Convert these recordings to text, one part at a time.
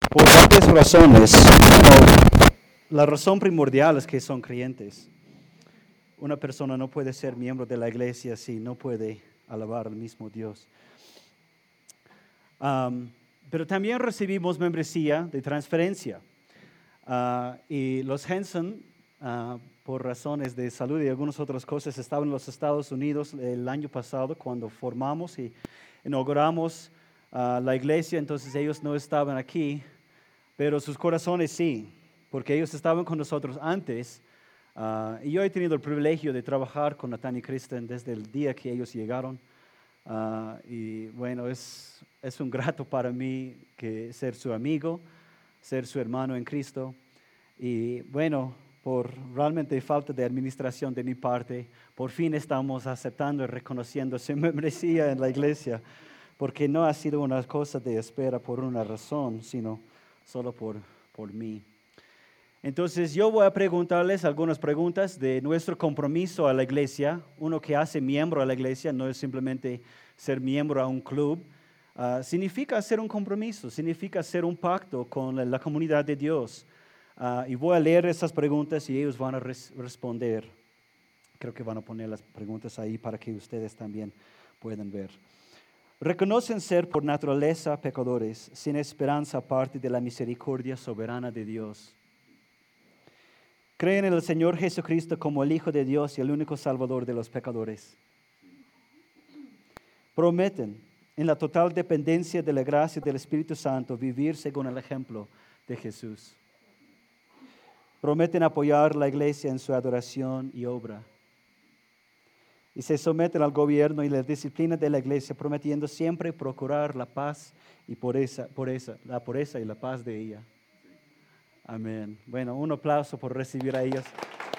Por varias razones. Bueno, la razón primordial es que son creyentes. Una persona no puede ser miembro de la iglesia si no puede alabar al mismo Dios. Pero también recibimos membresía de transferencia. Y los Henson, por razones de salud y algunas otras cosas, estaban en los Estados Unidos el año pasado cuando formamos y inauguramos la iglesia. Entonces ellos no estaban aquí, pero sus corazones sí, porque ellos estaban con nosotros antes. Y yo he tenido el privilegio de trabajar con Nathan y Kristen desde el día que ellos llegaron. Y bueno, es un grato para mí que ser su amigo, ser su hermano en Cristo. Y bueno, por realmente falta de administración de mi parte, por fin estamos aceptando y reconociendo su membresía en la iglesia, porque no ha sido una cosa de espera por una razón, sino solo por mí. Entonces yo voy a preguntarles algunas preguntas de nuestro compromiso a la iglesia. Uno que hace miembro a la iglesia no es simplemente ser miembro a un club. Significa hacer un compromiso, significa hacer un pacto con la comunidad de Dios. Y voy a leer esas preguntas y ellos van a responder. Creo que van a poner las preguntas ahí para que ustedes también puedan ver. Reconocen ser por naturaleza pecadores, sin esperanza aparte de la misericordia soberana de Dios. Creen en el Señor Jesucristo como el Hijo de Dios y el único Salvador de los pecadores. Prometen, en la total dependencia de la gracia del Espíritu Santo, vivir según el ejemplo de Jesús. Prometen apoyar la iglesia en su adoración y obra. Y se someten al gobierno y la disciplina de la iglesia, prometiendo siempre procurar la paz y la pureza y la paz de ella. Amén. Bueno, un aplauso por recibir a ellos.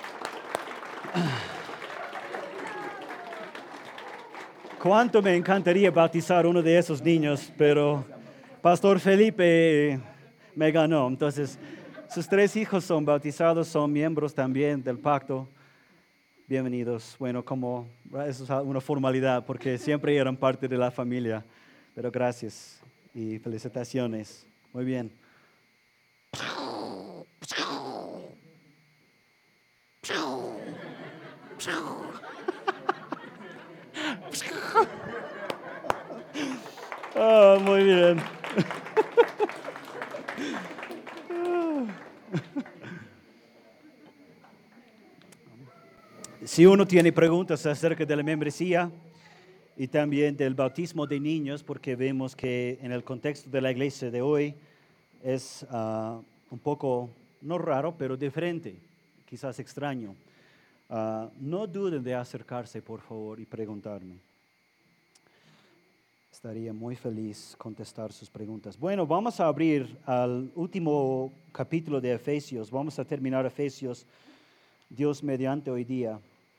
Cuánto me encantaría bautizar uno de esos niños, pero Pastor Felipe me ganó. Entonces, sus 3 hijos son bautizados, son miembros también del pacto. Bienvenidos. Bueno, eso es una formalidad porque siempre eran parte de la familia. Pero gracias y felicitaciones. Muy bien. Oh, muy bien. Si uno tiene preguntas acerca de la membresía y también del bautismo de niños, porque vemos que en el contexto de la iglesia de hoy es un poco, no raro, pero diferente, quizás extraño. No duden de acercarse, por favor, y preguntarme. Estaría muy feliz contestar sus preguntas. Bueno, vamos a abrir al último capítulo de Efesios. Vamos a terminar Efesios, Dios mediante hoy día.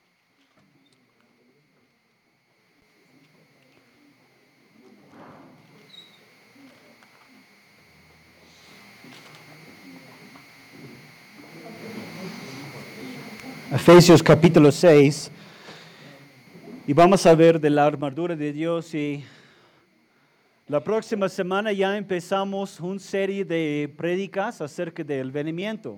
Efesios capítulo 6, y vamos a ver de la armadura de Dios. Y la próxima semana ya empezamos una serie de prédicas acerca del venimiento.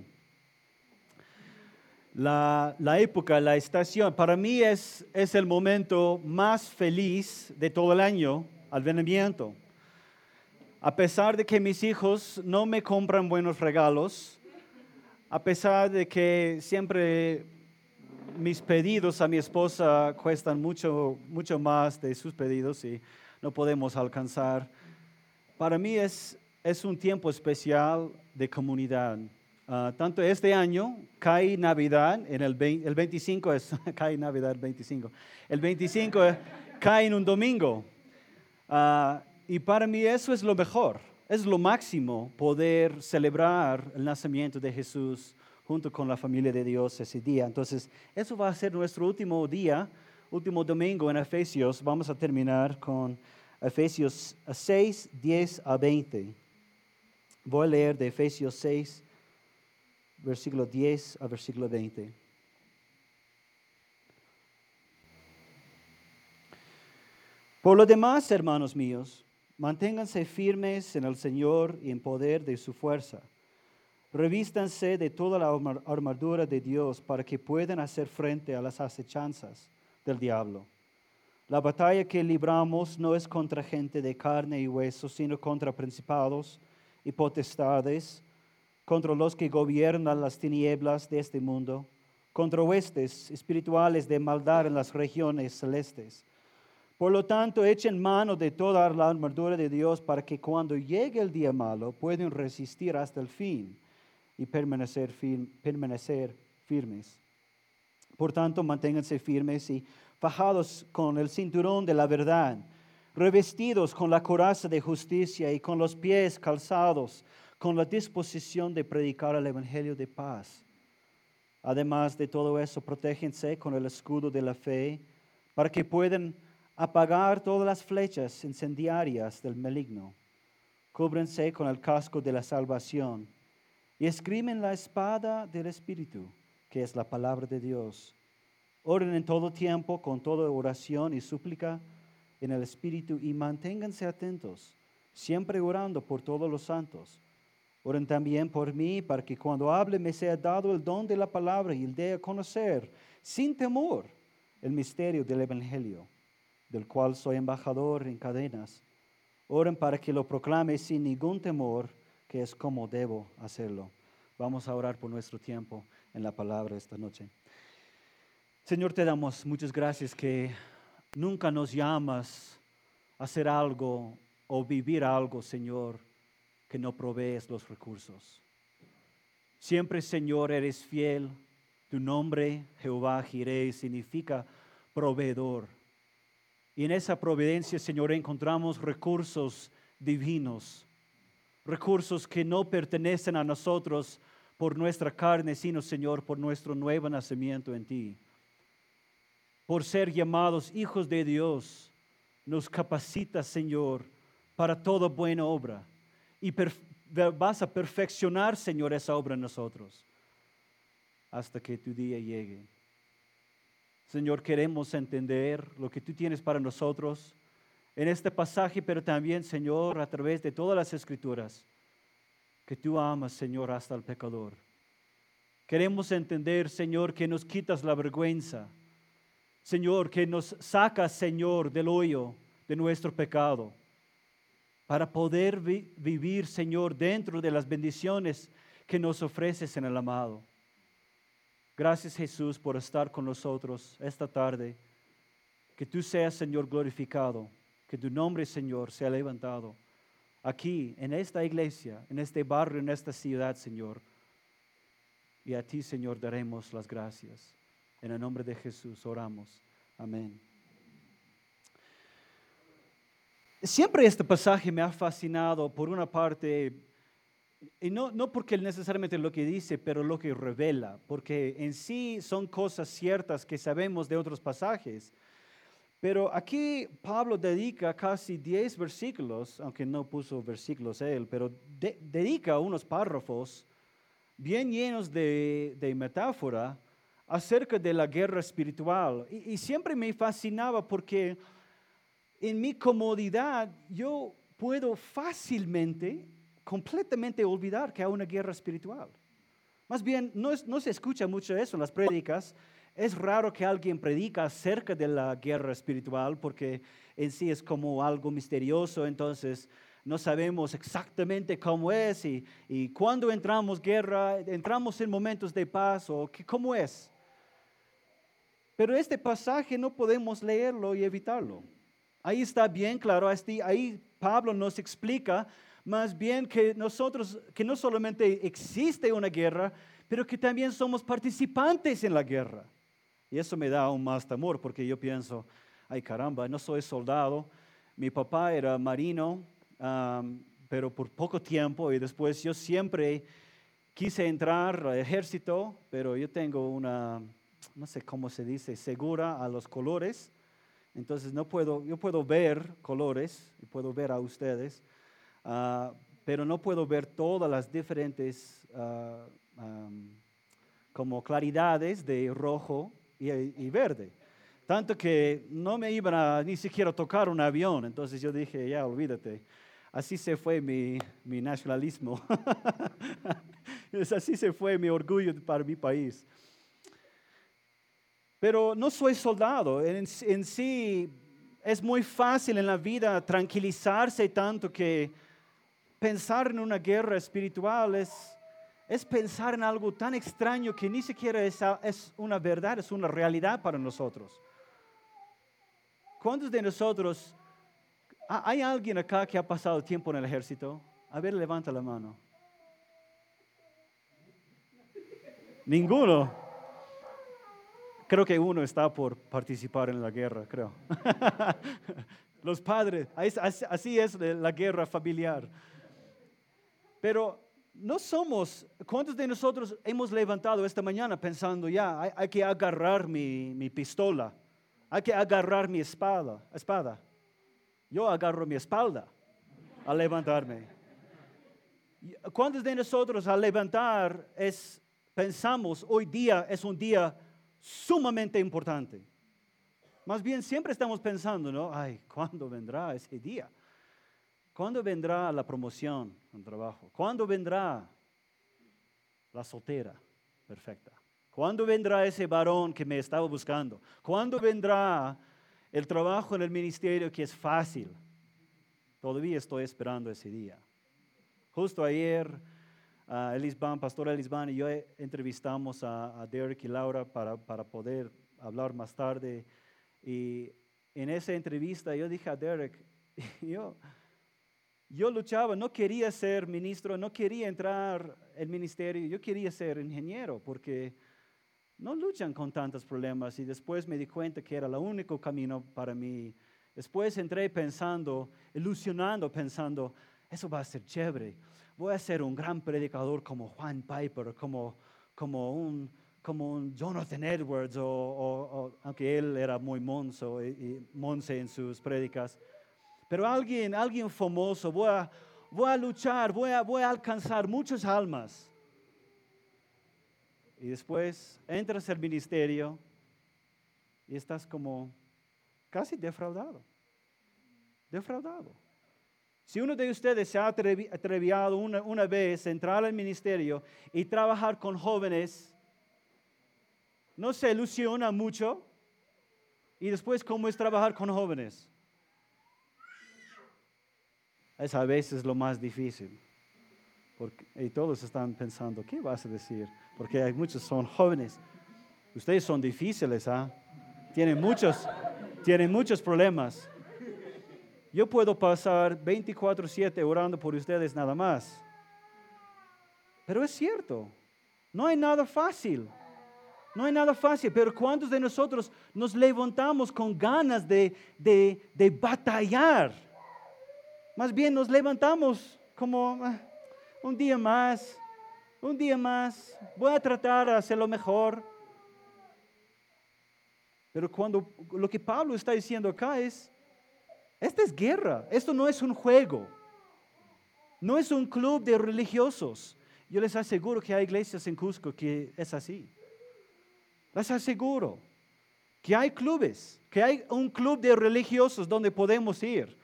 La época, la estación, para mí es el momento más feliz de todo el año, el venimiento. A pesar de que mis hijos no me compran buenos regalos, a pesar de que siempre mis pedidos a mi esposa cuestan mucho más de sus pedidos y no podemos alcanzar. Para mí es un tiempo especial de comunidad. Tanto este año cae Navidad en el 25, cae Navidad el 25. El 25 cae en un domingo. Y para mí eso es lo mejor, es lo máximo poder celebrar el nacimiento de Jesús junto con la familia de Dios ese día. Entonces, eso va a ser nuestro último día, último domingo en Efesios. Vamos a terminar con Efesios 6, 10 a 20. Voy a leer de Efesios 6, versículo 10 a versículo 20. Por lo demás, hermanos míos, Manténganse firmes en el Señor y en poder de su fuerza. Revístanse de toda la armadura de Dios para que puedan hacer frente a las acechanzas del diablo. La batalla que libramos no es contra gente de carne y hueso, sino contra principados y potestades, contra los que gobiernan las tinieblas de este mundo, contra huestes espirituales de maldad en las regiones celestes. Por lo tanto, echen mano de toda la armadura de Dios para que cuando llegue el día malo puedan resistir hasta el fin y permanecer firmes. Por tanto, manténganse firmes y fajados con el cinturón de la verdad, revestidos con la coraza de justicia y con los pies calzados con la disposición de predicar el evangelio de paz. Además de todo eso, protéjense con el escudo de la fe para que puedan apagar todas las flechas incendiarias del maligno. Cúbrense con el casco de la salvación y esgrimen la espada del Espíritu, que es la palabra de Dios. Oren en todo tiempo con toda oración y súplica en el Espíritu y manténganse atentos, siempre orando por todos los santos. Oren también por mí para que cuando hable me sea dado el don de la palabra y el de conocer sin temor el misterio del Evangelio, del cual soy embajador en cadenas. Oren para que lo proclame sin ningún temor, que es como debo hacerlo. Vamos a orar por nuestro tiempo en la palabra esta noche. Señor, te damos muchas gracias que nunca nos llamas a hacer algo o vivir algo, Señor, que no provees los recursos. Siempre, Señor, eres fiel. Tu nombre, Jehová Jireh, significa proveedor. Y en esa providencia, Señor, encontramos recursos divinos, recursos que no pertenecen a nosotros por nuestra carne, sino, Señor, por nuestro nuevo nacimiento en ti. Por ser llamados hijos de Dios, nos capacitas, Señor, para toda buena obra. Y vas a perfeccionar, Señor, esa obra en nosotros hasta que tu día llegue. Señor, queremos entender lo que tú tienes para nosotros en este pasaje, pero también, Señor, a través de todas las Escrituras, que tú amas, Señor, hasta el pecador. Queremos entender, Señor, que nos quitas la vergüenza. Señor, que nos sacas, Señor, del hoyo de nuestro pecado, para poder vivir, Señor, dentro de las bendiciones que nos ofreces en el amado. Gracias, Jesús, por estar con nosotros esta tarde. Que tú seas, Señor, glorificado. Que tu nombre, Señor, sea levantado aquí, en esta iglesia, en este barrio, en esta ciudad, Señor. Y a ti, Señor, daremos las gracias. En el nombre de Jesús oramos. Amén. Siempre este pasaje me ha fascinado por una parte, y no porque necesariamente lo que dice, pero lo que revela, porque en sí son cosas ciertas que sabemos de otros pasajes. Pero aquí Pablo dedica casi 10 versículos, aunque no puso versículos él, pero dedica unos párrafos bien llenos de metáfora acerca de la guerra espiritual. Y siempre me fascinaba porque en mi comodidad yo puedo fácilmente, completamente olvidar que hay una guerra espiritual. Más bien, no se escucha mucho eso en las prédicas. Es raro que alguien predica acerca de la guerra espiritual porque en sí es como algo misterioso, entonces no sabemos exactamente cómo es y cuando entramos guerra, entramos en momentos de paz o cómo es. Pero este pasaje no podemos leerlo y evitarlo. Ahí está bien claro, ahí Pablo nos explica más bien que nosotros, que no solamente existe una guerra, pero que también somos participantes en la guerra. Y eso me da aún más temor porque yo pienso, ay caramba, no soy soldado, mi papá era marino, pero por poco tiempo y después yo siempre quise entrar al ejército, pero yo tengo una, no sé cómo se dice, segura a los colores. Entonces yo puedo ver colores y puedo ver a ustedes, pero no puedo ver todas las diferentes como claridades de rojo y verde. Tanto que no me iban a ni siquiera tocar un avión. Entonces yo dije, ya, olvídate. Así se fue mi nacionalismo. Así se fue mi orgullo para mi país. Pero no soy soldado. En sí es muy fácil en la vida tranquilizarse tanto que pensar en una guerra espiritual es pensar en algo tan extraño que ni siquiera es una verdad, es una realidad para nosotros. ¿Cuántos de nosotros, hay alguien acá que ha pasado tiempo en el ejército? A ver, levanta la mano. Ninguno. Creo que uno está por participar en la guerra, creo. Los padres, así es la guerra familiar. Pero no somos, ¿cuántos de nosotros hemos levantado esta mañana pensando ya, hay que agarrar mi pistola, hay que agarrar mi espada? Yo agarro mi espalda al levantarme. ¿Cuántos de nosotros al levantar pensamos hoy día es un día sumamente importante? Más bien siempre estamos pensando, ¿no? Ay, ¿cuándo vendrá ese día? ¿Cuándo vendrá la promoción en trabajo? ¿Cuándo vendrá la soltera perfecta? ¿Cuándo vendrá ese varón que me estaba buscando? ¿Cuándo vendrá el trabajo en el ministerio que es fácil? Todavía estoy esperando ese día. Justo ayer, Pastor Elisban y yo entrevistamos a Derek y Laura para poder hablar más tarde. Y en esa entrevista yo dije a Derek, yo luchaba, no quería ser ministro, no quería entrar al ministerio, yo quería ser ingeniero porque no luchan con tantos problemas y después me di cuenta que era el único camino para mí. Después entré pensando, ilusionando, pensando, eso va a ser chévere. Voy a ser un gran predicador como Juan Piper, como un Jonathan Edwards, aunque él era muy monce en sus prédicas. Pero alguien famoso, voy a luchar, voy a alcanzar muchas almas. Y después entras al ministerio y estás como casi defraudado. Si uno de ustedes se ha atrevido una vez a entrar al ministerio y trabajar con jóvenes, no se ilusiona mucho. Y después, ¿cómo es trabajar con jóvenes? Es a veces lo más difícil. Y todos están pensando, ¿qué vas a decir? Porque hay muchos son jóvenes. Ustedes son difíciles, ¿ah? Tienen muchos problemas. Yo puedo pasar 24/7 orando por ustedes nada más. Pero es cierto, no hay nada fácil. No hay nada fácil, pero ¿cuántos de nosotros nos levantamos con ganas de batallar? Más bien nos levantamos como un día más, voy a tratar de hacerlo mejor. Pero lo que Pablo está diciendo acá esta es guerra, esto no es un juego, no es un club de religiosos. Yo les aseguro que hay iglesias en Cusco que es así. Les aseguro que hay clubes, que hay un club de religiosos donde podemos ir.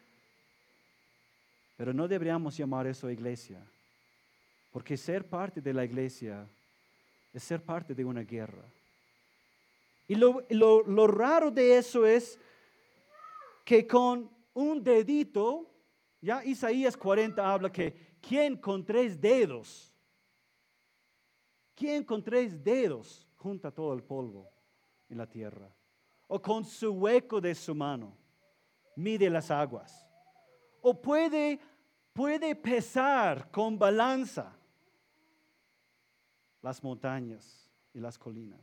Pero no deberíamos llamar eso iglesia, porque ser parte de la iglesia es ser parte de una guerra. Y lo raro de eso es que con un dedito, ya Isaías 40 habla que ¿quién con 3 dedos junta todo el polvo en la tierra? O con su hueco de su mano mide las aguas. O puede pesar con balanza las montañas y las colinas.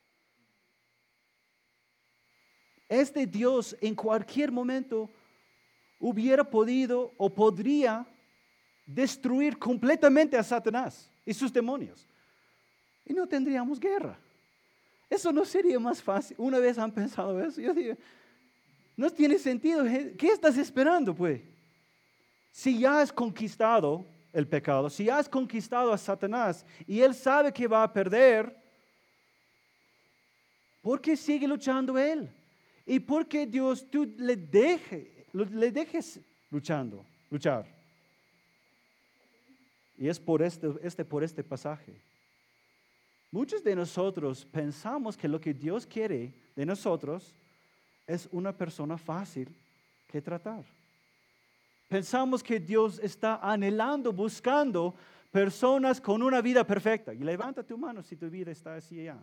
Este Dios en cualquier momento hubiera podido o podría destruir completamente a Satanás y sus demonios. Y no tendríamos guerra. Eso no sería más fácil. Una vez han pensado eso. Yo digo, no tiene sentido. ¿Qué estás esperando, pues? Si ya has conquistado el pecado, si ya has conquistado a Satanás y él sabe que va a perder, ¿por qué sigue luchando él? Y porque Dios, tú le dejes luchar. Y es por este pasaje. Muchos de nosotros pensamos que lo que Dios quiere de nosotros es una persona fácil que tratar. Pensamos que Dios está anhelando, buscando personas con una vida perfecta. Y levanta tu mano si tu vida está así allá.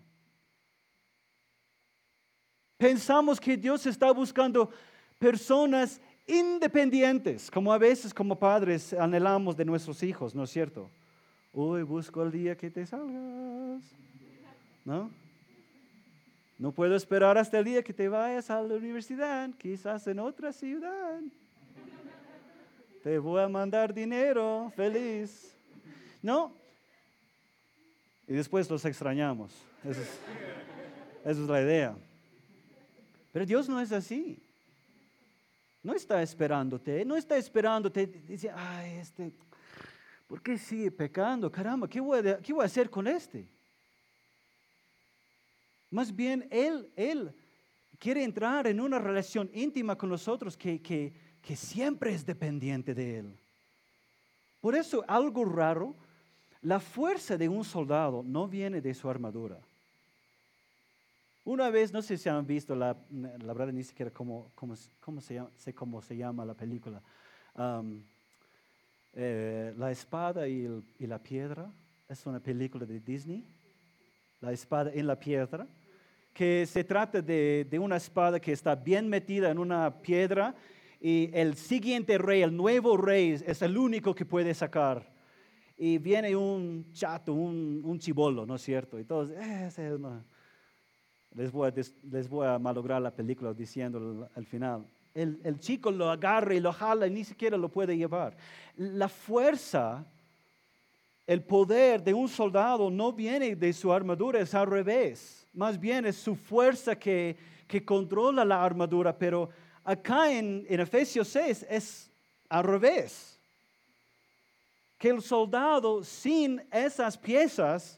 Pensamos que Dios está buscando personas independientes, como a veces como padres anhelamos de nuestros hijos, ¿no es cierto? Hoy busco el día que te salgas, ¿no? No puedo esperar hasta el día que te vayas a la universidad, quizás en otra ciudad. Te voy a mandar dinero, feliz. ¿No? Y después los extrañamos. Esa es la idea. Pero Dios no es así. No está esperándote, dice, ay, ¿por qué sigue pecando? Caramba, ¿qué voy a hacer con este? Más bien, Él quiere entrar en una relación íntima con nosotros que siempre es dependiente de Él. Por eso, algo raro, la fuerza de un soldado no viene de su armadura. Una vez, no sé si han visto, la verdad ni siquiera cómo se llama la película. La espada y la piedra, es una película de Disney. La espada en la piedra, que se trata de una espada que está bien metida en una piedra y el siguiente rey, el nuevo rey, es el único que puede sacar. Y viene un chato, un chibolo, ¿no es cierto? Y todos, les voy a malograr la película diciendo al final. El chico lo agarra y lo jala y ni siquiera lo puede llevar. La fuerza, el poder de un soldado no viene de su armadura, es al revés. Más bien es su fuerza que controla la armadura, pero acá en Efesios 6 es al revés. Que el soldado sin esas piezas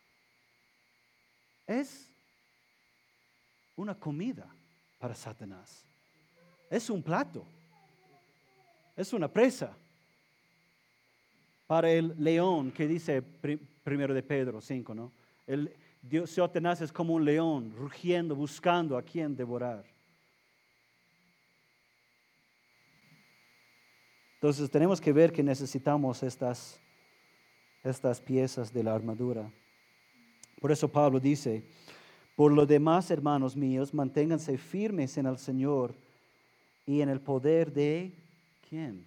es una comida para Satanás. Es un plato. Es una presa para el león que dice primero de Pedro 5, ¿no? Satanás es como un león rugiendo, buscando a quien devorar. Entonces tenemos que ver que necesitamos estas piezas de la armadura. Por eso Pablo dice, por lo demás, hermanos míos, manténganse firmes en el Señor y en el poder de ¿quién?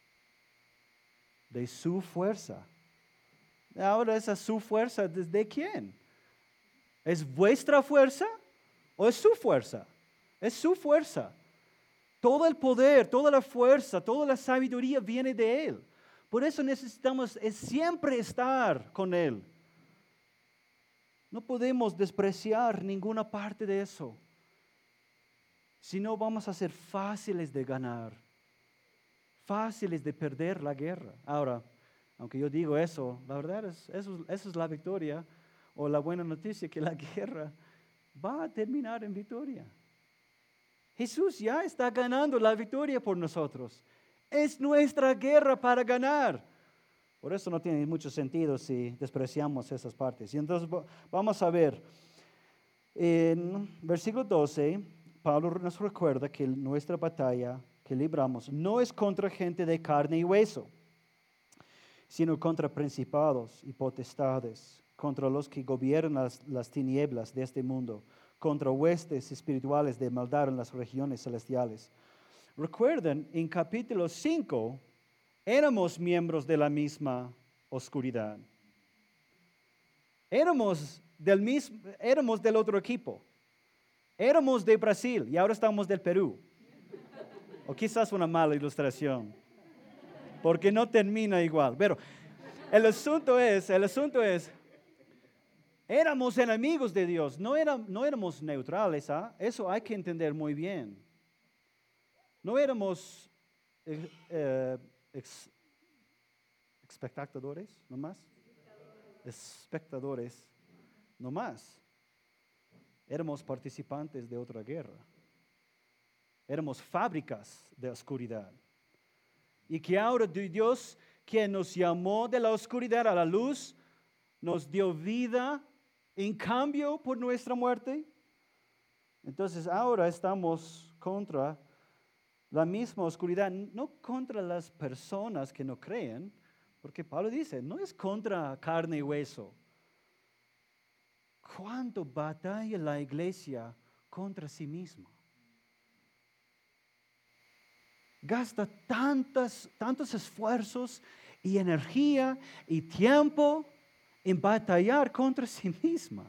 De su fuerza. Ahora esa su fuerza, ¿de quién? ¿Es vuestra fuerza o es su fuerza? Es su fuerza. Todo el poder, toda la fuerza, toda la sabiduría viene de Él. Por eso necesitamos siempre estar con Él. No podemos despreciar ninguna parte de eso. Si no, vamos a ser fáciles de ganar, fáciles de perder la guerra. Ahora, aunque yo digo eso, la verdad eso es la victoria o la buena noticia, que la guerra va a terminar en victoria. Jesús ya está ganando la victoria por nosotros. Es nuestra guerra para ganar. Por eso no tiene mucho sentido si despreciamos esas partes. Y entonces vamos a ver, en versículo 12, Pablo nos recuerda que nuestra batalla que libramos no es contra gente de carne y hueso, sino contra principados y potestades, contra los que gobiernan las tinieblas de este mundo, contra huestes espirituales de maldad en las regiones celestiales. Recuerden, en capítulo 5, éramos miembros de la misma oscuridad. Éramos del otro equipo. Éramos de Brasil y ahora estamos del Perú. O quizás una mala ilustración, porque no termina igual. Pero el asunto es, éramos enemigos de Dios, no éramos neutrales. Eso hay que entender muy bien. No éramos espectadores, no más. Espectadores, no más. Éramos participantes de otra guerra. éramos fábricas de oscuridad. Y que ahora Dios, quien nos llamó de la oscuridad a la luz, nos dio vida en cambio por nuestra muerte. Entonces ahora estamos contra la misma oscuridad, no contra las personas que no creen, porque Pablo dice, no es contra carne y hueso. ¿Cuánto batalla la iglesia contra sí misma? Gasta tantos esfuerzos y energía y tiempo en batallar contra sí misma.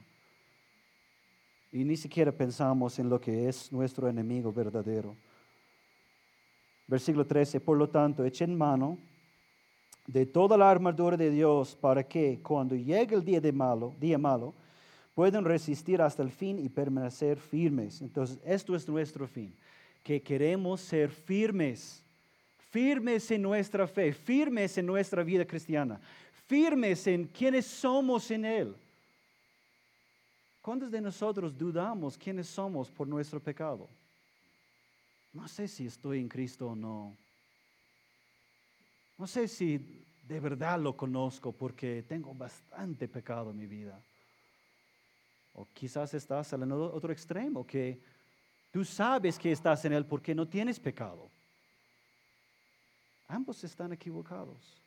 Y ni siquiera pensamos en lo que es nuestro enemigo verdadero. Versículo 13, por lo tanto, echen mano de toda la armadura de Dios para que cuando llegue el día malo, puedan resistir hasta el fin y permanecer firmes. Entonces, esto es nuestro fin, que queremos ser firmes en nuestra fe, firmes en nuestra vida cristiana, firmes en quienes somos en Él. ¿Cuántos de nosotros dudamos quiénes somos por nuestro pecado? No sé si estoy en Cristo o no. No sé si de verdad lo conozco porque tengo bastante pecado en mi vida. O quizás estás en el otro extremo, que tú sabes que estás en Él porque no tienes pecado. Ambos están equivocados.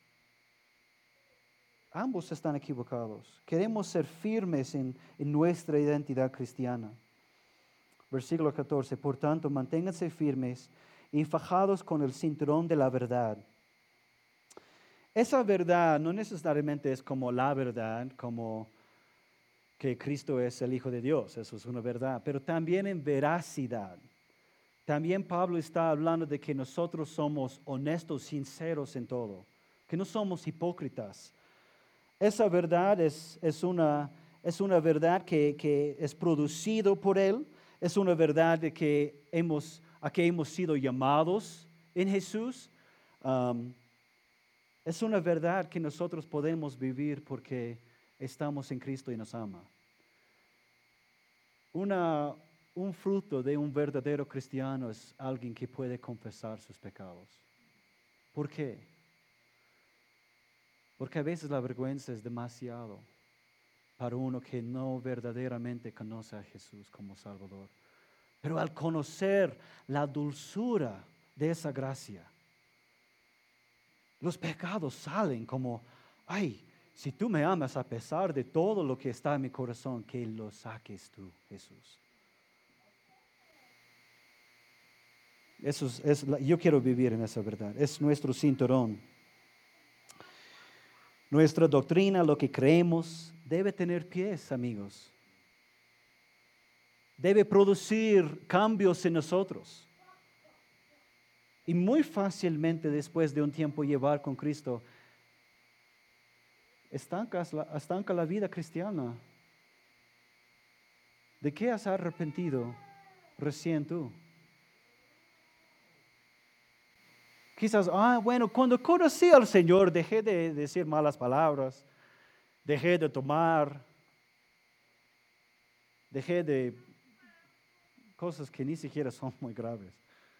Ambos están equivocados. Queremos ser firmes en nuestra identidad cristiana. Versículo 14. Por tanto, manténganse firmes y fajados con el cinturón de la verdad. Esa verdad no necesariamente es como la verdad, como que Cristo es el Hijo de Dios. Eso es una verdad. Pero también en veracidad. También Pablo está hablando de que nosotros somos honestos, sinceros en todo. Que no somos hipócritas. Esa verdad es una verdad que es producido por Él. Es una verdad de que a que hemos sido llamados en Jesús. Es una verdad que nosotros podemos vivir porque estamos en Cristo y nos ama. Un fruto de un verdadero cristiano es alguien que puede confesar sus pecados. ¿Por qué? Porque a veces la vergüenza es demasiado para uno que no verdaderamente conoce a Jesús como Salvador. Pero al conocer la dulzura de esa gracia, los pecados salen como, ay, si tú me amas a pesar de todo lo que está en mi corazón, que lo saques tú, Jesús. Yo quiero vivir en esa verdad. Es nuestro cinturón. Nuestra doctrina, lo que creemos, debe tener pies, amigos. Debe producir cambios en nosotros. Y muy fácilmente después de un tiempo llevar con Cristo, estanca la vida cristiana. ¿De qué has arrepentido recién tú? Quizás, bueno, cuando conocí al Señor dejé de decir malas palabras, dejé de tomar, dejé de cosas que ni siquiera son muy graves.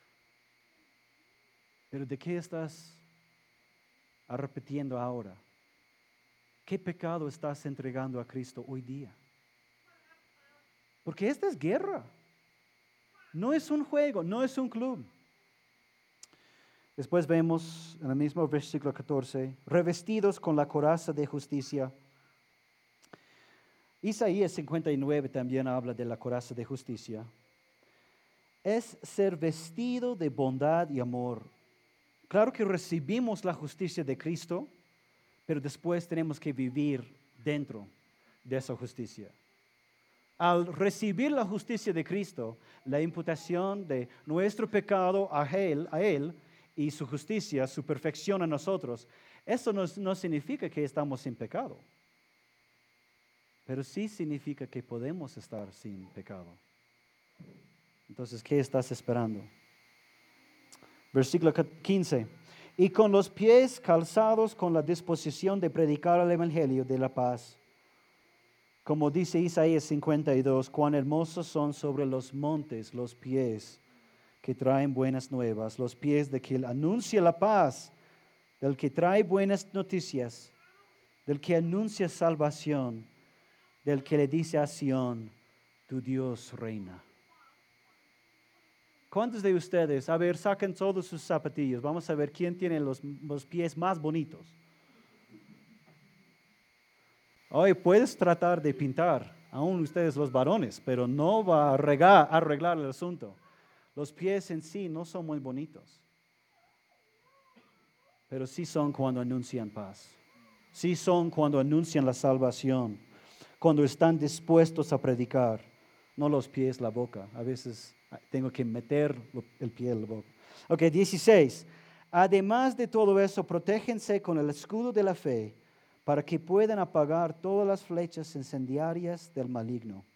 Pero ¿de qué estás arrepintiendo ahora? ¿Qué pecado estás entregando a Cristo hoy día? Porque esta es guerra. No es un juego, no es un club. Después vemos en el mismo versículo 14, revestidos con la coraza de justicia. Isaías 59 también habla de la coraza de justicia. Es ser vestido de bondad y amor. Claro que recibimos la justicia de Cristo, pero después tenemos que vivir dentro de esa justicia. Al recibir la justicia de Cristo, la imputación de nuestro pecado a Él y su justicia, su perfección a nosotros, eso no significa que estamos sin pecado, pero sí significa que podemos estar sin pecado. Entonces, ¿qué estás esperando? Versículo 15. Y con los pies calzados con la disposición de predicar el evangelio de la paz. Como dice Isaías 52, cuán hermosos son sobre los montes los pies que traen buenas nuevas, los pies de que anuncia la paz, del que trae buenas noticias, del que anuncia salvación, del que le dice a Sión, tu Dios reina. ¿Cuántos de ustedes, a ver, saquen todos sus zapatillos, vamos a ver quién tiene los pies más bonitos? Hoy puedes tratar de pintar, aún ustedes los varones, pero no va a arreglar el asunto. Los pies en sí no son muy bonitos, pero sí son cuando anuncian paz. Sí son cuando anuncian la salvación, cuando están dispuestos a predicar, no los pies, la boca. A veces tengo que meter el pie en la boca. Ok, 16. Además de todo eso, protéjense con el escudo de la fe para que puedan apagar todas las flechas incendiarias del maligno.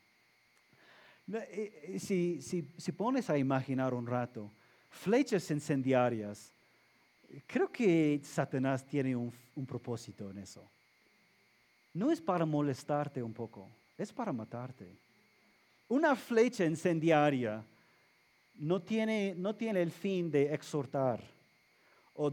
Si pones a imaginar un rato, flechas incendiarias, creo que Satanás tiene un propósito en eso. No es para molestarte un poco, es para matarte. Una flecha incendiaria no tiene el fin de exhortar o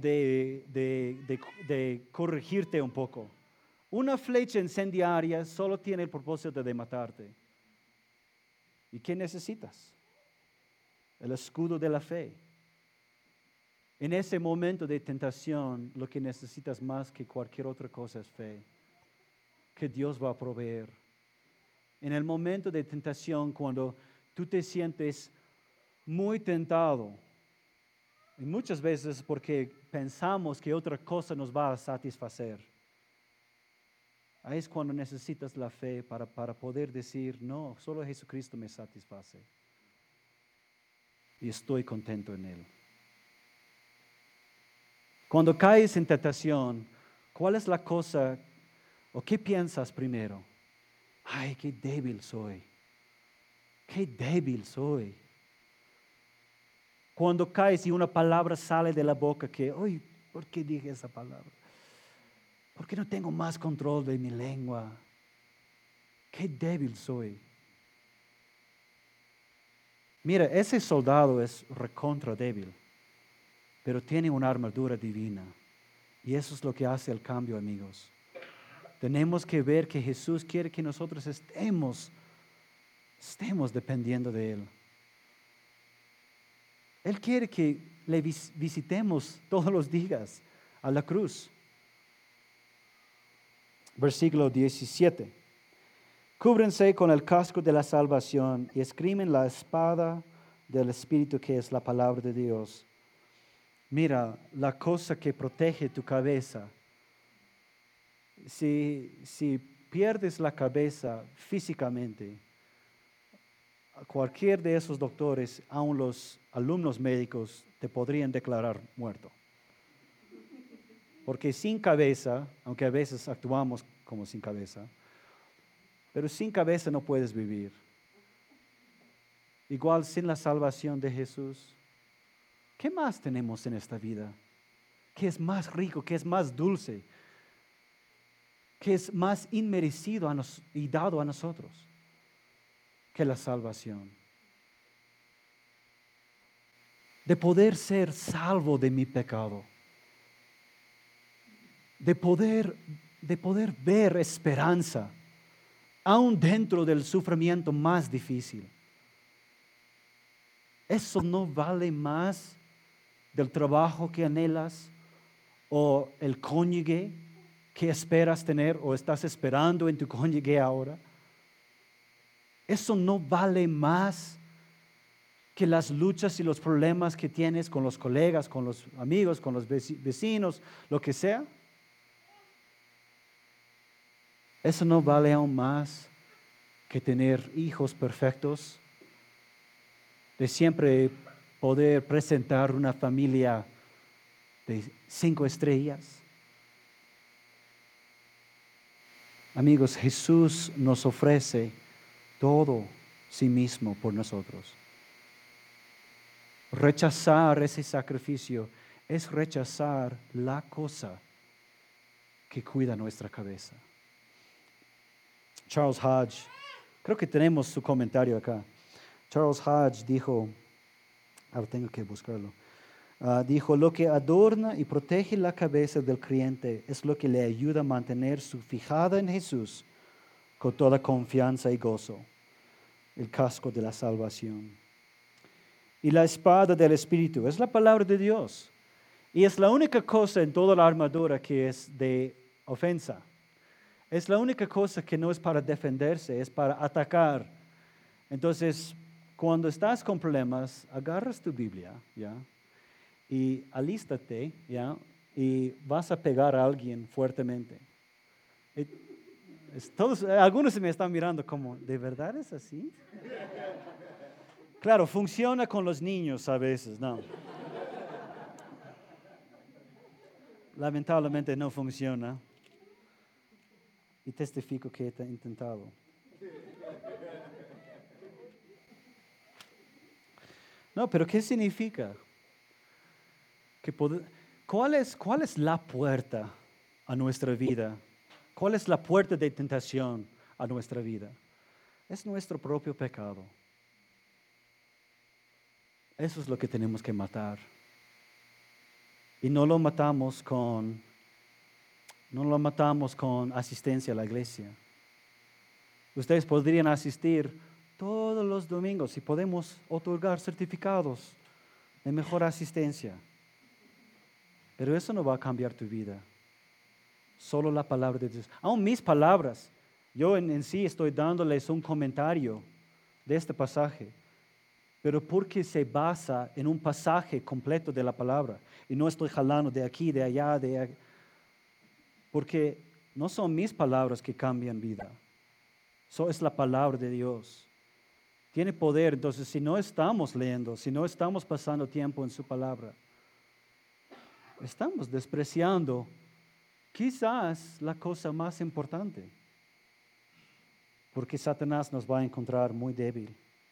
de corregirte un poco. Una flecha incendiaria solo tiene el propósito de matarte. ¿Y qué necesitas? El escudo de la fe. En ese momento de tentación, lo que necesitas más que cualquier otra cosa es fe, que Dios va a proveer. En el momento de tentación, cuando tú te sientes muy tentado, y muchas veces porque pensamos que otra cosa nos va a satisfacer, ahí es cuando necesitas la fe para poder decir, no, solo Jesucristo me satisface. Y estoy contento en Él. Cuando caes en tentación, ¿cuál es la cosa o qué piensas primero? Ay, qué débil soy. Qué débil soy. Cuando caes y una palabra sale de la boca que, uy, ¿por qué dije esa palabra? ¿Por qué no tengo más control de mi lengua? Qué débil soy. Mira, ese soldado es recontra débil, pero tiene una armadura divina. Y eso es lo que hace el cambio, amigos. Tenemos que ver que Jesús quiere que nosotros estemos dependiendo de Él. Él quiere que le visitemos todos los días a la cruz. Versículo 17. Cúbrense con el casco de la salvación y esgrimen la espada del Espíritu, que es la palabra de Dios. Mira, la cosa que protege tu cabeza. Si pierdes la cabeza físicamente, cualquier de esos doctores, aun los alumnos médicos, te podrían declarar muerto. Porque sin cabeza, aunque a veces actuamos como sin cabeza, pero sin cabeza no puedes vivir. Igual sin la salvación de Jesús, ¿qué más tenemos en esta vida? ¿Qué es más rico? ¿Qué es más dulce? ¿Qué es más inmerecido y dado a nosotros que la salvación? De poder ser salvo de mi pecado. De poder ver esperanza, aún dentro del sufrimiento más difícil. ¿Eso no vale más del trabajo que anhelas o el cónyuge que esperas tener o estás esperando en tu cónyuge ahora? ¿Eso no vale más que las luchas y los problemas que tienes con los colegas, con los amigos, con los vecinos, lo que sea? ¿Eso no vale aún más que tener hijos perfectos? De siempre poder presentar una familia de 5 estrellas. Amigos, Jesús nos ofrece todo sí mismo por nosotros. Rechazar ese sacrificio es rechazar la cosa que cuida nuestra cabeza. Charles Hodge, creo que tenemos su comentario acá. Charles Hodge dijo, Ahora tengo que buscarlo. Dijo, lo que adorna y protege la cabeza del creyente es lo que le ayuda a mantener su fijada en Jesús con toda confianza y gozo, el casco de la salvación. Y la espada del Espíritu es la palabra de Dios. Y es la única cosa en toda la armadura que es de ofensa. Es la única cosa que no es para defenderse, es para atacar. Entonces, cuando estás con problemas, agarras tu Biblia, ¿ya? Y alístate, ¿ya? Y vas a pegar a alguien fuertemente. Algunos me están mirando como, ¿de verdad es así? Claro, funciona con los niños a veces, ¿no? Lamentablemente no funciona. Y testifico que he intentado. No, pero ¿qué significa? ¿Cuál es la puerta a nuestra vida? ¿Cuál es la puerta de tentación a nuestra vida? Es nuestro propio pecado. Eso es lo que tenemos que matar. Y no lo matamos con asistencia a la iglesia. Ustedes podrían asistir todos los domingos y podemos otorgar certificados de mejor asistencia. Pero eso no va a cambiar tu vida. Solo la palabra de Dios. Aún mis palabras, yo en sí estoy dándoles un comentario de este pasaje, pero porque se basa en un pasaje completo de la palabra. Y no estoy jalando de aquí, de allá, porque no son mis palabras que cambian vida. Eso es la palabra de Dios. Tiene poder, entonces si no estamos leyendo, si no estamos pasando tiempo en su palabra, estamos despreciando quizás la cosa más importante, porque Satanás nos va a encontrar muy débil.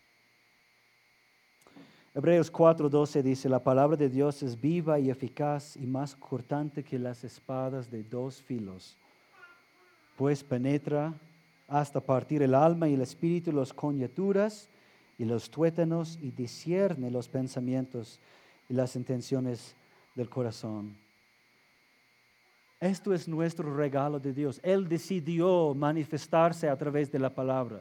Hebreos 4:12 dice, la palabra de Dios es viva y eficaz y más cortante que las espadas de dos filos, pues penetra hasta partir el alma y el espíritu, las coyunturas y los tuétanos, y discierne los pensamientos y las intenciones del corazón. Esto es nuestro regalo de Dios. Él decidió manifestarse a través de la palabra.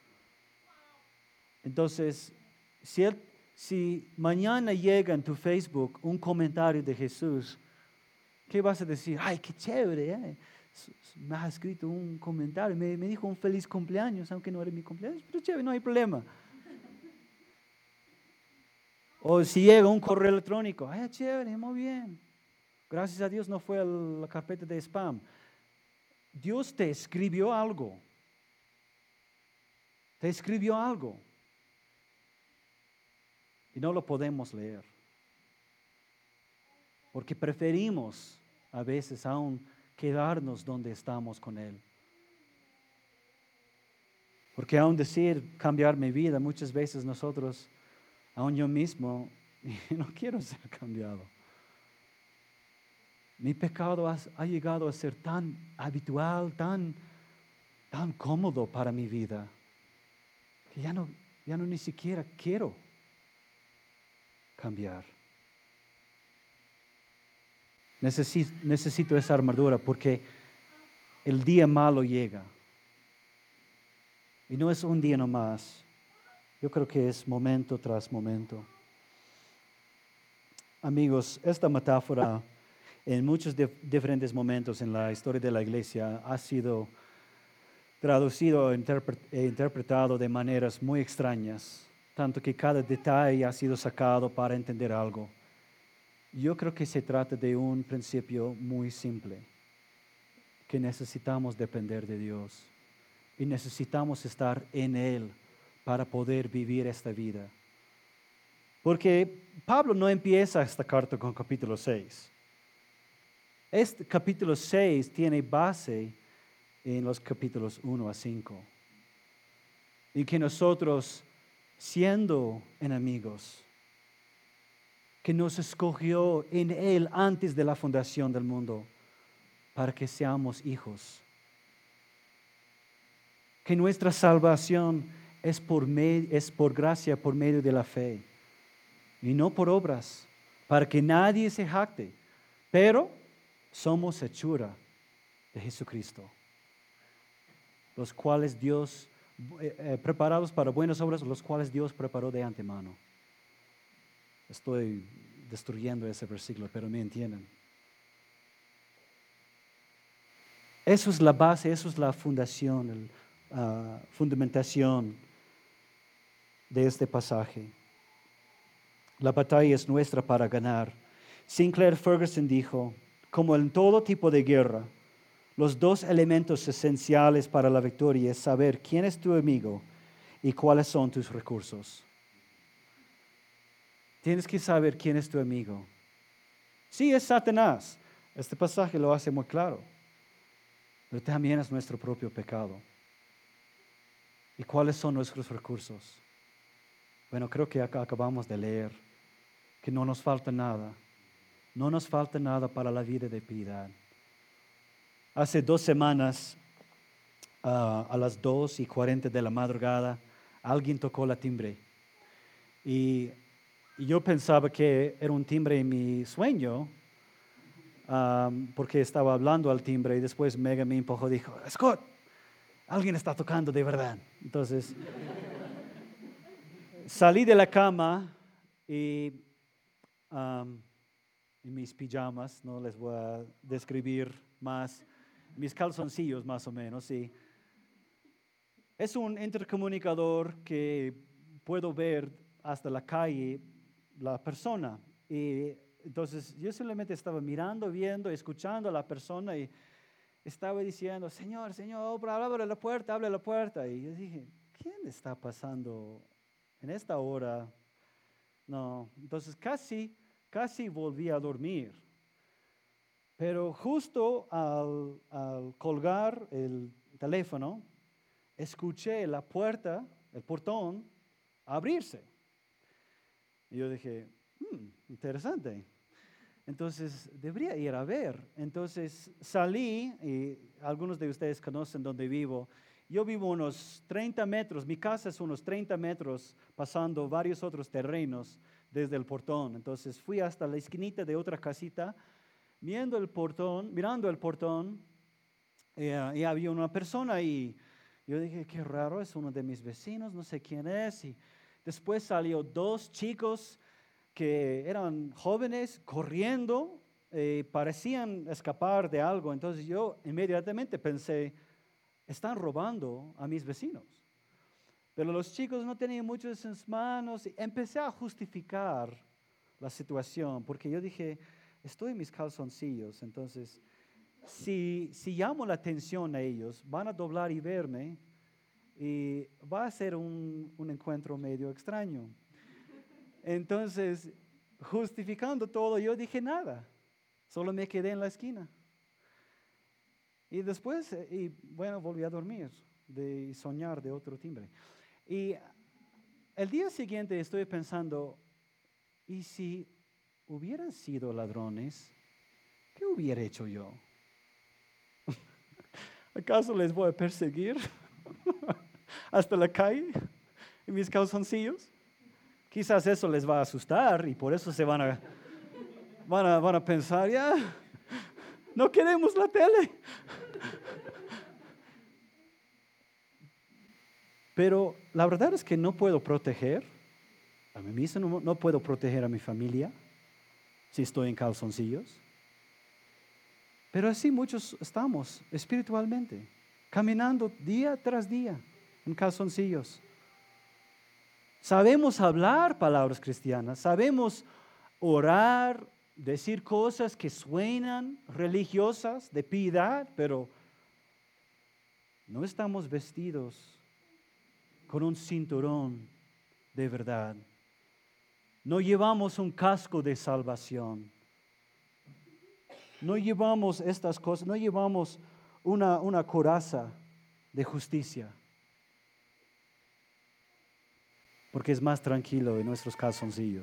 Entonces, si mañana llega en tu Facebook un comentario de Jesús, ¿qué vas a decir? ¡Ay, qué chévere! Me ha escrito un comentario, me dijo un feliz cumpleaños, aunque no era mi cumpleaños, pero chévere, no hay problema. O si llega un correo electrónico, ¡ay, chévere, muy bien! Gracias a Dios no fue a la carpeta de spam. Dios te escribió algo. Te escribió algo. Y no lo podemos leer. Porque preferimos a veces aún quedarnos donde estamos con Él. Porque aún decir cambiar mi vida, muchas veces nosotros, aún yo mismo, no quiero ser cambiado. Mi pecado ha llegado a ser tan habitual, tan cómodo para mi vida, que ya no ni siquiera quiero cambiar. Necesito esa armadura porque el día malo llega. Y no es un día nomás. Yo creo que es momento tras momento. Amigos, esta metáfora en muchos diferentes momentos en la historia de la iglesia ha sido traducido e interpretado de maneras muy extrañas, tanto que cada detalle ha sido sacado para entender algo. Yo creo que se trata de un principio muy simple, que necesitamos depender de Dios y necesitamos estar en Él para poder vivir esta vida. Porque Pablo no empieza esta carta con capítulo 6. Este capítulo 6 tiene base en los capítulos 1 a 5. Y que nosotros, siendo enemigos, que nos escogió en Él antes de la fundación del mundo, para que seamos hijos. Que nuestra salvación es por gracia, por medio de la fe. y no por obras, para que nadie se jacte. Pero somos hechura de Jesucristo, los cuales Dios, preparados para buenas obras, los cuales Dios preparó de antemano. Estoy destruyendo ese versículo, pero me entienden. Eso es la base, eso es la fundación, fundamentación de este pasaje. La batalla es nuestra para ganar. Sinclair Ferguson dijo, como en todo tipo de guerra, los dos elementos esenciales para la victoria es saber quién es tu amigo y cuáles son tus recursos. Tienes que saber quién es tu amigo. Sí, es Satanás. Este pasaje lo hace muy claro. Pero también es nuestro propio pecado. ¿Y cuáles son nuestros recursos? Bueno, creo que acá acabamos de leer que no nos falta nada. No nos falta nada para la vida de piedad. Hace 2 semanas, a las 2:40 de la madrugada, alguien tocó la timbre. Y yo pensaba que era un timbre en mi sueño, porque estaba hablando al timbre y después Megan me empujó y dijo, Scott, alguien está tocando de verdad. Entonces, salí de la cama y en mis pijamas, no les voy a describir más, mis calzoncillos más o menos, sí. Es un intercomunicador que puedo ver hasta la calle, la persona. Y entonces yo simplemente estaba mirando, viendo, escuchando a la persona y estaba diciendo, Señor, abre la puerta, abre la puerta. Y yo dije, ¿quién está pasando en esta hora? No, entonces casi volví a dormir. Pero justo al colgar el teléfono, escuché la puerta, el portón, abrirse. Y yo dije, interesante. Entonces, debería ir a ver. Entonces, salí, y algunos de ustedes conocen donde vivo. Yo vivo unos 30 metros, mi casa es unos 30 metros, pasando varios otros terrenos desde el portón. Entonces, fui hasta la esquinita de otra casita, mirando el portón, y había una persona ahí. Yo dije, qué raro, es uno de mis vecinos, no sé quién es. Y después salió 2 chicos que eran jóvenes corriendo, parecían escapar de algo. Entonces yo inmediatamente pensé, están robando a mis vecinos. Pero los chicos no tenían mucho en sus manos y empecé a justificar la situación, porque yo dije, estoy en mis calzoncillos, entonces si llamo la atención a ellos, van a doblar y verme y va a ser un encuentro medio extraño. Entonces, justificando todo, yo dije nada, solo me quedé en la esquina. Y después, volví a dormir, de soñar de otro timbre. Y el día siguiente estoy pensando, ¿y si hubieran sido ladrones? ¿Qué hubiera hecho yo? ¿Acaso les voy a perseguir hasta la calle en mis calzoncillos? Quizás eso les va a asustar y por eso se van a pensar, ya, no queremos la tele. Pero la verdad es que no puedo proteger a mí mismo, no puedo proteger a mi familia si estoy en calzoncillos. Pero así muchos estamos espiritualmente, caminando día tras día en calzoncillos. Sabemos hablar palabras cristianas, sabemos orar, decir cosas que suenan religiosas, de piedad, pero no estamos vestidos con un cinturón de verdad. No llevamos un casco de salvación. No llevamos estas cosas, no llevamos una coraza de justicia. Porque es más tranquilo en nuestros calzoncillos.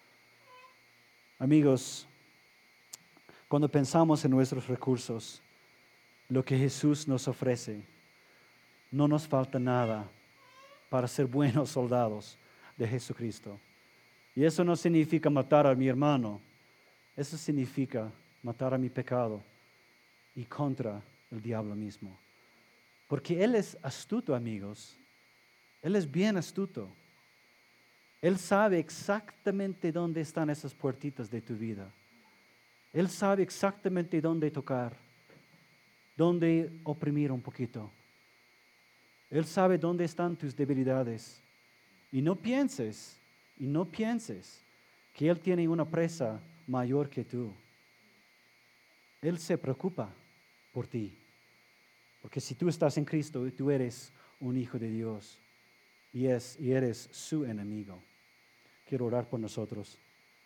Amigos, cuando pensamos en nuestros recursos, lo que Jesús nos ofrece, no nos falta nada para ser buenos soldados de Jesucristo. Y eso no significa matar a mi hermano. Eso significa matar a mi pecado y contra el diablo mismo. Porque Él es astuto, amigos. Él es bien astuto. Él sabe exactamente dónde están esas puertitas de tu vida. Él sabe exactamente dónde tocar, dónde oprimir un poquito. Él sabe dónde están tus debilidades. Y no pienses que Él tiene una presa mayor que tú. Él se preocupa por ti. Porque si tú estás en Cristo, tú eres un hijo de Dios y eres su enemigo. Quiero orar por nosotros.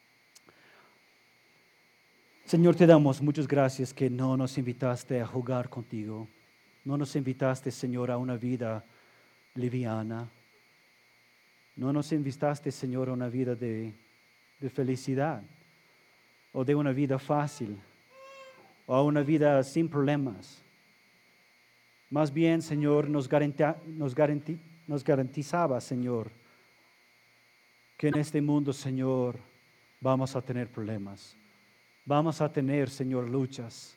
Señor, te damos muchas gracias que no nos invitaste a jugar contigo. No nos invitaste, Señor, a una vida liviana. No nos invitaste, Señor, a una vida de felicidad o de una vida fácil o a una vida sin problemas. Más bien, Señor, nos garantizaba, Señor, que en este mundo, Señor, vamos a tener problemas. Vamos a tener, Señor, luchas.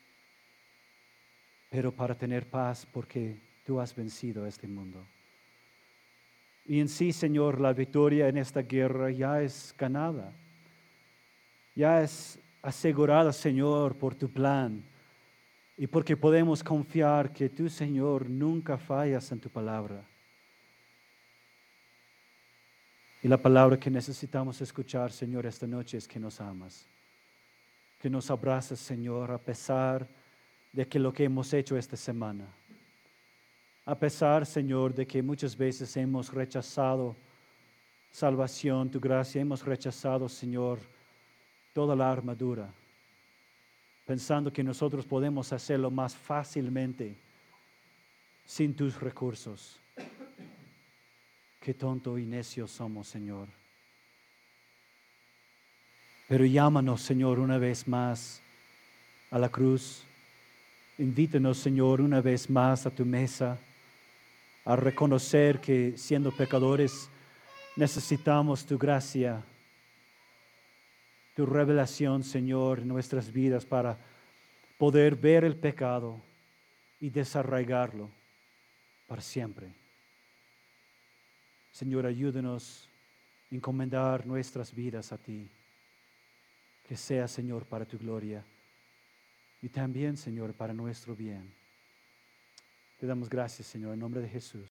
Pero para tener paz, porque tú has vencido a este mundo. Y en sí, Señor, la victoria en esta guerra ya es ganada. Ya es asegurada, Señor, por tu plan. Y porque podemos confiar que tú, Señor, nunca fallas en tu palabra. Y la palabra que necesitamos escuchar, Señor, esta noche es que nos amas. Que nos abrazas, Señor, a pesar de que lo que hemos hecho esta semana. A pesar, Señor, de que muchas veces hemos rechazado salvación, tu gracia, hemos rechazado, Señor, toda la armadura, pensando que nosotros podemos hacerlo más fácilmente sin tus recursos. Qué tonto y necio somos, Señor. Pero llámanos, Señor, una vez más a la cruz. Invítanos, Señor, una vez más a tu mesa, a reconocer que siendo pecadores necesitamos tu gracia, tu revelación, Señor, en nuestras vidas para poder ver el pecado y desarraigarlo para siempre. Señor, ayúdanos a encomendar nuestras vidas a ti. Que sea, Señor, para tu gloria y también, Señor, para nuestro bien. Te damos gracias, Señor, en nombre de Jesús.